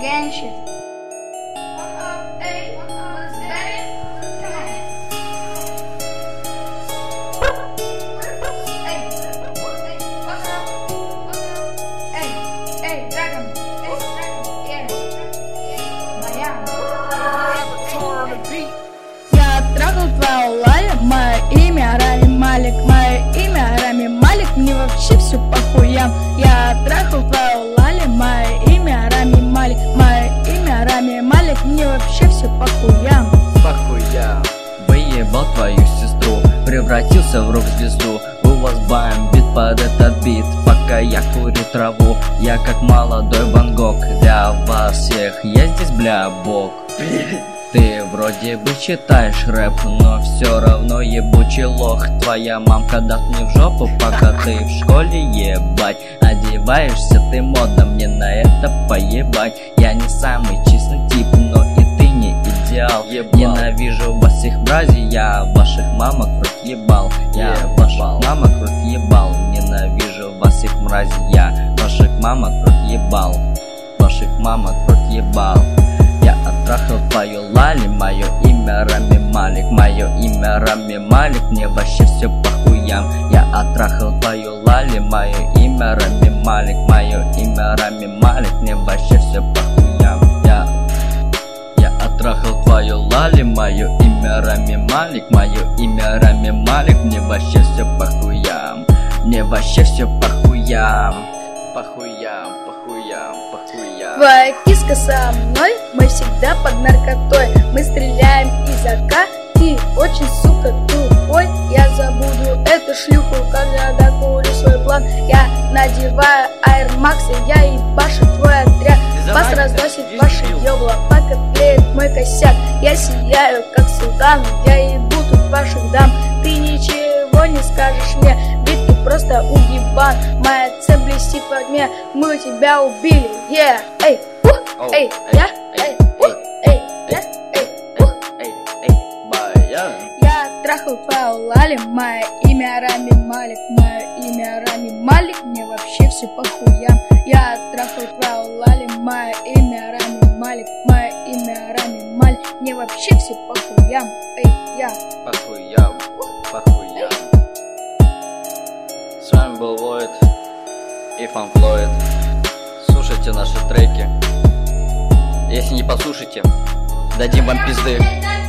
gang shit. Я трахал твою Лали, мое имя Рами Малик, мое имя Рами Малик, мне вообще все по хуям. Я трахал твою Лали, мое имя Рами Малик, мое имя Рами Малик, мне вообще все по хуям. По хуям. Выебал твою сестру, превратился в рок-звезду. У вас бомбит под этот бит, пока я курю траву. Я как молодой Ван Гог, для вас всех я здесь бля бог. Ты вроде бы читаешь рэп, но все равно ебучий лох. Твоя мамка даст мне в жопу, пока ты в школе ебать. Одеваешься ты модно, мне на это поебать. Я не самый честный тип, но и ты не идеал. Ненавижу вас всех мразей, я ваших мамок рот ебал. Я ваших мамок рот ебал. Ненавижу вас всех мразей, я ваших мамок рот ебал. Ваших мамок рот ебал. Я оттрахал твою Лали, мое имя Рами Малик, мое имя Рами Малик, мне вообще все по хуям. Я оттрахал твою Лали, мое имя Рами Малик, мое имя Рами Малик, мне вообще все по хуям. Я оттрахал твою Лали, мое имя Рами Малик, мое имя Рами Малик, мне вообще все по хуям. Мне вообще все по хуям. По хуям, по хуям, по хуям. Твоя киска со мной, мы всегда под наркотой. Мы стреляем из АК, ты очень, сука, тупой. Я забуду эту шлюху, когда докурю свой план. Я надеваю Air Max, и я ебашу твой отряд. Вас разносит ваше ёбло, пока тлеет мой косяк. Я сияю, как султан, я ебу тут ваших дам. Ты ничего не скажешь мне, ведь ты просто уебан. Моя цель блестит во тьме, мы тебя убили, yeah. Эй, эй, я, эй, эй, я, эй, я трахал твою Лали, мое имя Рами Малик, мое имя Рами Малик, мне вообще все по хуям. Я трахал твою Лали, мое имя Рами Малик, мое имя Рами Малик, мне вообще все по хуям. Эй, я. По хуям, по хуям. С вами был Void и Фан Флойд. Слушайте наши треки. Если не послушайте, дадим вам пизды.